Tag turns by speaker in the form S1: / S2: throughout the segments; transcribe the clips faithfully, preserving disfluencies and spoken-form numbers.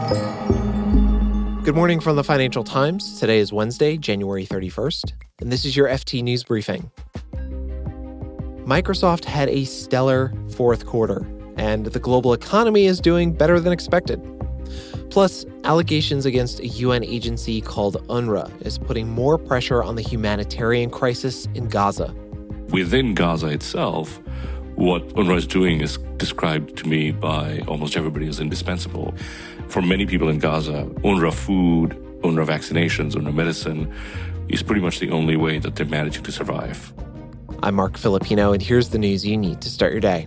S1: Good morning from the Financial Times. Today is Wednesday, January thirty-first, and this is your F T News Briefing. Microsoft had a stellar fourth quarter, and the global economy is doing better than expected. Plus, allegations against a U N agency called UNRWA is putting more pressure on the humanitarian crisis in Gaza.
S2: Within Gaza itself, what UNRWA is doing is described to me by almost everybody as indispensable. For many people in Gaza, UNRWA food, UNRWA vaccinations, UNRWA medicine is pretty much the only way that they're managing to survive.
S1: I'm Mark Filipino, and here's the news you need to start your day.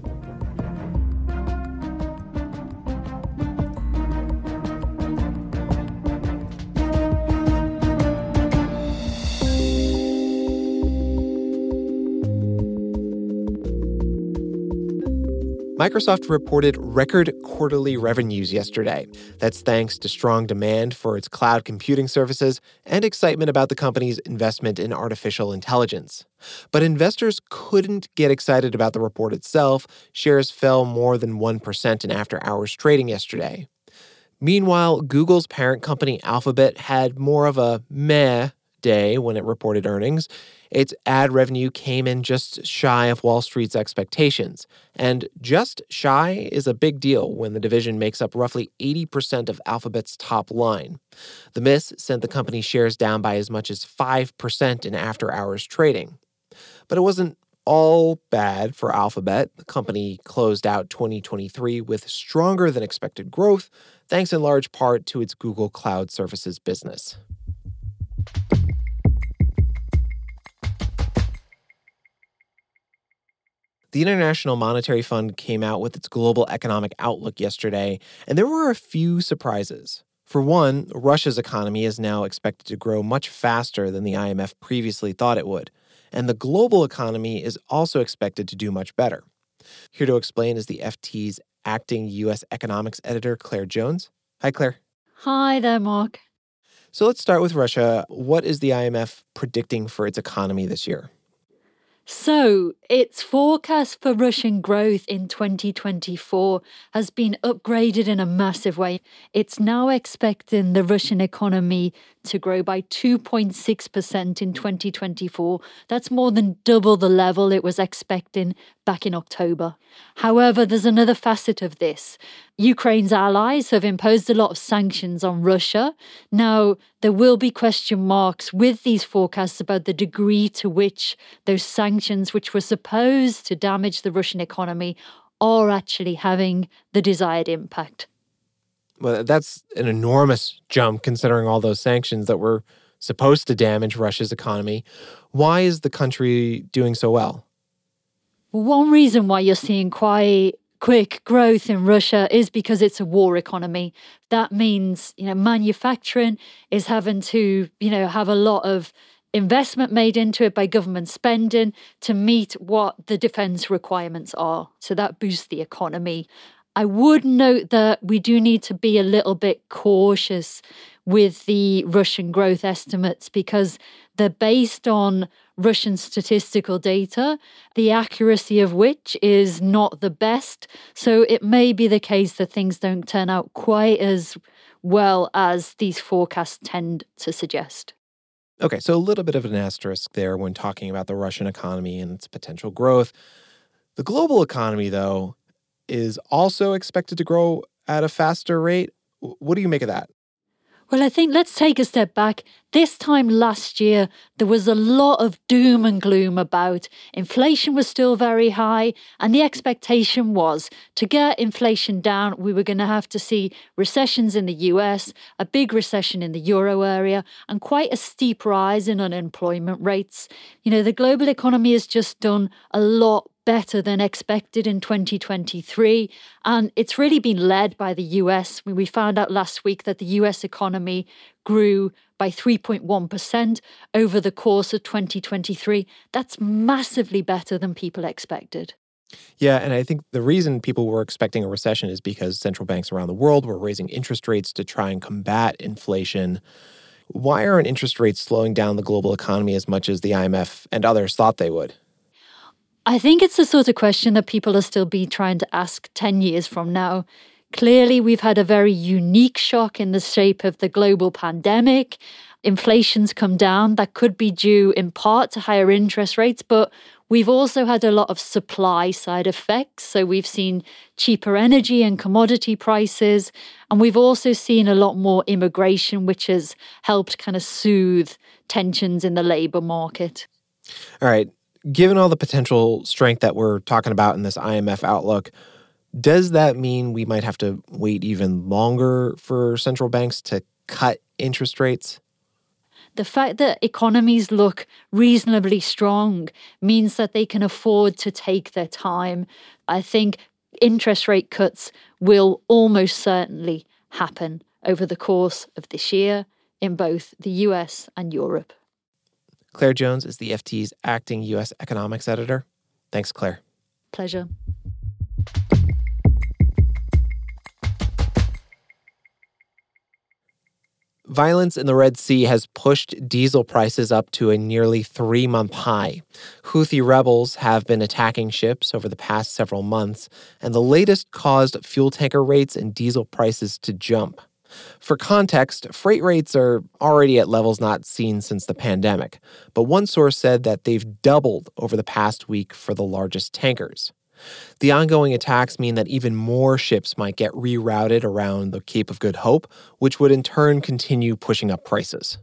S1: Microsoft reported record quarterly revenues yesterday. That's thanks to strong demand for its cloud computing services and excitement about the company's investment in artificial intelligence. But investors couldn't get excited about the report itself. Shares fell more than one percent in after-hours trading yesterday. Meanwhile, Google's parent company Alphabet had more of a meh day when it reported earnings. Its ad revenue came in just shy of Wall Street's expectations. And just shy is a big deal when the division makes up roughly eighty percent of Alphabet's top line. The miss sent the company's shares down by as much as five percent in after-hours trading. But it wasn't all bad for Alphabet. The company closed out twenty twenty-three with stronger than expected growth, thanks in large part to its Google Cloud Services business. The International Monetary Fund came out with its global economic outlook yesterday, and there were a few surprises. For one, Russia's economy is now expected to grow much faster than the I M F previously thought it would, and the global economy is also expected to do much better. Here to explain is the F T's acting U S economics editor, Claire Jones. Hi, Claire.
S3: Hi there, Mark.
S1: So let's start with Russia. What is the I M F predicting for its economy this year?
S3: So, its forecast for Russian growth in twenty twenty-four has been upgraded in a massive way. It's now expecting the Russian economy to grow by two point six percent in twenty twenty-four. That's more than double the level it was expecting back in October. However, there's another facet of this. Ukraine's allies have imposed a lot of sanctions on Russia. Now, there will be question marks with these forecasts about the degree to which those sanctions, which were supposed to damage the Russian economy, are actually having the desired impact.
S1: Well, that's an enormous jump considering all those sanctions that were supposed to damage Russia's economy. Why is the country doing so well?
S3: Well, one reason why you're seeing quite quick growth in Russia is because it's a war economy. That means, you know, manufacturing is having to, you know, have a lot of investment made into it by government spending to meet what the defense requirements are. So that boosts the economy. I would note that we do need to be a little bit cautious with the Russian growth estimates because they're based on Russian statistical data, the accuracy of which is not the best. So it may be the case that things don't turn out quite as well as these forecasts tend to suggest.
S1: Okay, so a little bit of an asterisk there when talking about the Russian economy and its potential growth. The global economy, though, is also expected to grow at a faster rate. What do you make of that?
S3: Well, I think let's take a step back. This time last year, there was a lot of doom and gloom about inflation was still very high, and the expectation was to get inflation down, we were going to have to see recessions in the U S, a big recession in the euro area, and quite a steep rise in unemployment rates. You know, the global economy has just done a lot better than expected in twenty twenty-three. And it's really been led by the U S. We found out last week that the U S economy grew by three point one percent over the course of twenty twenty-three. That's massively better than people expected.
S1: Yeah, and I think the reason people were expecting a recession is because central banks around the world were raising interest rates to try and combat inflation. Why aren't interest rates slowing down the global economy as much as the I M F and others thought they would?
S3: I think it's the sort of question that people will still be trying to ask ten years from now. Clearly, we've had a very unique shock in the shape of the global pandemic. Inflation's come down. That could be due in part to higher interest rates, but we've also had a lot of supply side effects. So we've seen cheaper energy and commodity prices, and we've also seen a lot more immigration, which has helped kind of soothe tensions in the labor market.
S1: All right. Given all the potential strength that we're talking about in this I M F outlook, does that mean we might have to wait even longer for central banks to cut interest rates?
S3: The fact that economies look reasonably strong means that they can afford to take their time. I think interest rate cuts will almost certainly happen over the course of this year in both the U S and Europe.
S1: Claire Jones is the F T's acting U S economics editor. Thanks, Claire.
S3: Pleasure.
S1: Violence in the Red Sea has pushed diesel prices up to a nearly three-month high. Houthi rebels have been attacking ships over the past several months, and the latest caused fuel tanker rates and diesel prices to jump. For context, freight rates are already at levels not seen since the pandemic, but one source said that they've doubled over the past week for the largest tankers. The ongoing attacks mean that even more ships might get rerouted around the Cape of Good Hope, which would in turn continue pushing up prices.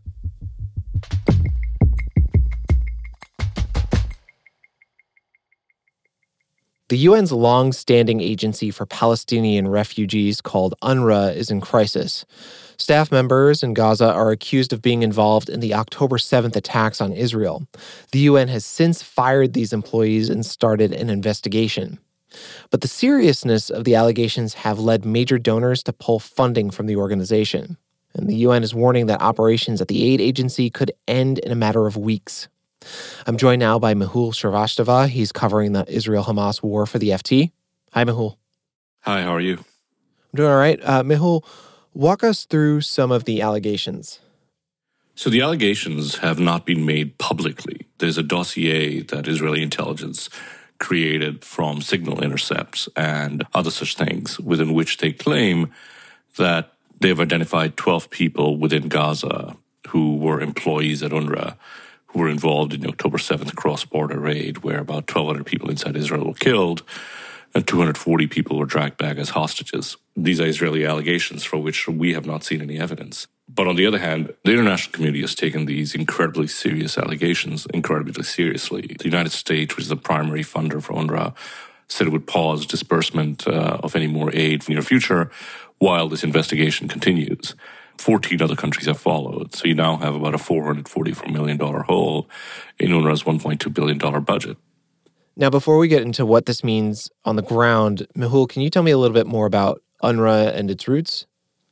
S1: The U N's long-standing agency for Palestinian refugees called UNRWA is in crisis. Staff members in Gaza are accused of being involved in the October seventh attacks on Israel. The U N has since fired these employees and started an investigation. But the seriousness of the allegations have led major donors to pull funding from the organization. And the U N is warning that operations at the aid agency could end in a matter of weeks. I'm joined now by Mehul Shrivastava. He's covering the Israel-Hamas war for the F T. Hi, Mehul.
S2: Hi, how are you?
S1: I'm doing all right. Uh, Mehul, walk us through some of the allegations.
S2: So the allegations have not been made publicly. There's a dossier that Israeli intelligence created from signal intercepts and other such things, within which they claim that they've identified twelve people within Gaza who were employees at UNRWA who were involved in the October seventh cross-border raid, where about twelve hundred people inside Israel were killed and two hundred forty people were dragged back as hostages. These are Israeli allegations for which we have not seen any evidence. But on the other hand, the international community has taken these incredibly serious allegations incredibly seriously. The United States, which is the primary funder for UNRWA, said it would pause disbursement uh, of any more aid in the near future while this investigation continues. fourteen other countries have followed. So you now have about a four hundred forty-four million dollars hole in UNRWA's one point two billion dollars budget.
S1: Now, before we get into what this means on the ground, Mehul, can you tell me a little bit more about UNRWA and its roots?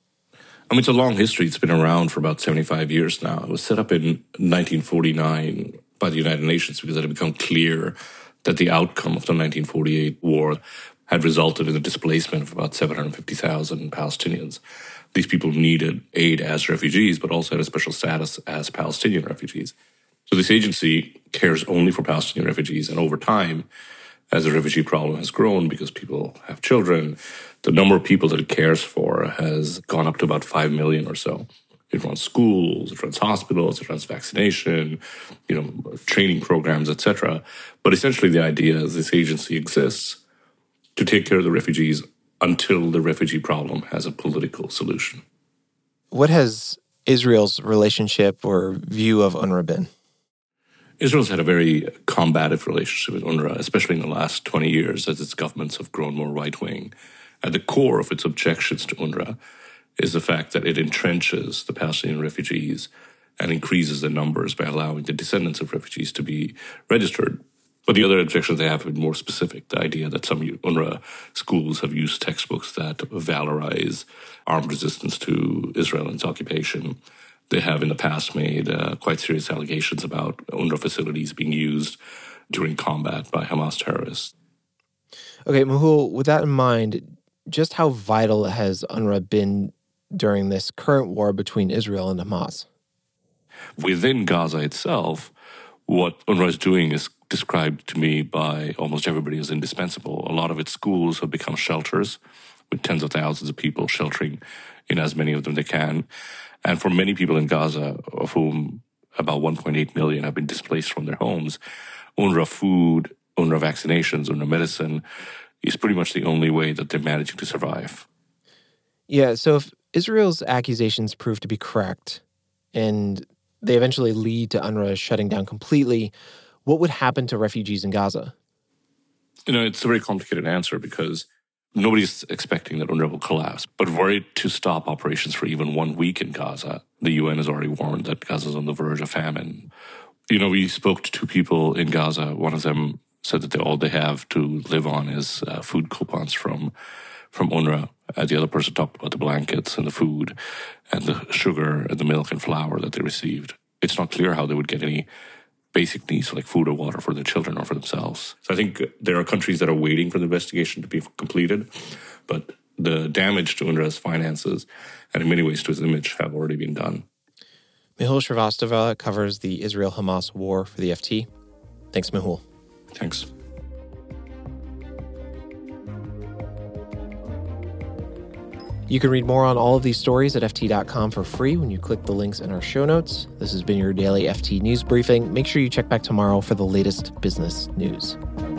S2: I mean, it's a long history. It's been around for about seventy-five years now. It was set up in nineteen forty-nine by the United Nations because it had become clear that the outcome of the nineteen forty-eight war had resulted in the displacement of about seven hundred fifty thousand Palestinians. These people needed aid as refugees, but also had a special status as Palestinian refugees. So this agency cares only for Palestinian refugees, and over time, as the refugee problem has grown because people have children, the number of people that it cares for has gone up to about five million or so. It runs schools, it runs hospitals, it runs vaccination, you know, training programs, et cetera. But essentially the idea is this agency exists to take care of the refugees until the refugee problem has a political solution.
S1: What has Israel's relationship or view of UNRWA been?
S2: Israel's had a very combative relationship with UNRWA, especially in the last twenty years as its governments have grown more right-wing. At the core of its objections to UNRWA is the fact that it entrenches the Palestinian refugees and increases their numbers by allowing the descendants of refugees to be registered. But the other objections they have have been more specific. The idea that some UNRWA schools have used textbooks that valorize armed resistance to Israel and its occupation. They have in the past made uh, quite serious allegations about UNRWA facilities being used during combat by Hamas terrorists.
S1: Okay, Mehul, with that in mind, just how vital has UNRWA been during this current war between Israel and Hamas?
S2: Within Gaza itself, what UNRWA is doing is described to me by almost everybody as indispensable. A lot of its schools have become shelters with tens of thousands of people sheltering in as many of them they can. And for many people in Gaza, of whom about one point eight million have been displaced from their homes, UNRWA food, UNRWA vaccinations, UNRWA medicine is pretty much the only way that they're managing to survive.
S1: Yeah, so if Israel's accusations prove to be correct and they eventually lead to UNRWA shutting down completely, what would happen to refugees in Gaza?
S2: You know, it's a very complicated answer because nobody's expecting that UNRWA will collapse. But were it to stop operations for even one week in Gaza, the U N has already warned that Gaza is on the verge of famine. You know, we spoke to two people in Gaza. One of them said that they, all they have to live on is uh, food coupons from from UNRWA. Uh, the other person talked about the blankets and the food and the sugar and the milk and flour that they received. It's not clear how they would get any basic needs like food or water for their children or for themselves. So I think there are countries that are waiting for the investigation to be completed, but the damage to UNRWA's finances and in many ways to its image have already been done.
S1: Mehul Shrivastava covers the Israel-Hamas war for the F T. Thanks, Mehul.
S2: Thanks.
S1: You can read more on all of these stories at F T dot com for free when you click the links in our show notes. This has been your daily F T News Briefing. Make sure you check back tomorrow for the latest business news.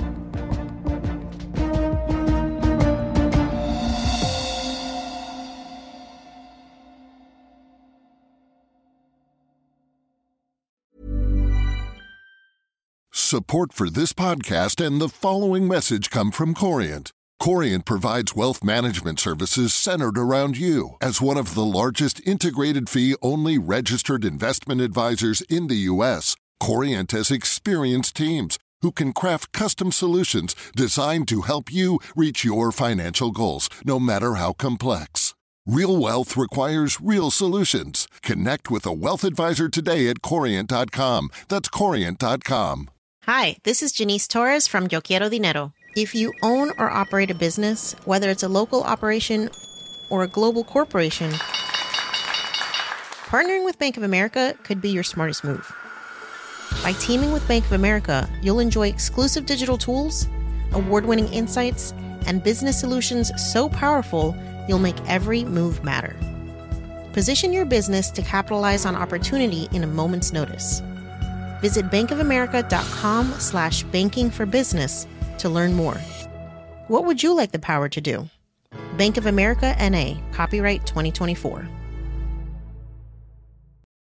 S4: Support for this podcast and the following message come from Corient. Corient provides wealth management services centered around you. As one of the largest integrated fee-only registered investment advisors in the U S, Corient has experienced teams who can craft custom solutions designed to help you reach your financial goals, no matter how complex. Real wealth requires real solutions. Connect with a wealth advisor today at Corient dot com. That's Corient dot com.
S5: Hi, this is Janice Torres from Yo Quiero Dinero. If you own or operate a business, whether it's a local operation or a global corporation, partnering with Bank of America could be your smartest move. By teaming with Bank of America, you'll enjoy exclusive digital tools, award-winning insights, and business solutions so powerful you'll make every move matter. Position your business to capitalize on opportunity in a moment's notice. Visit bankofamerica.com slash banking for business to learn more. What would you like the power to do? Bank of America N A, copyright twenty twenty-four.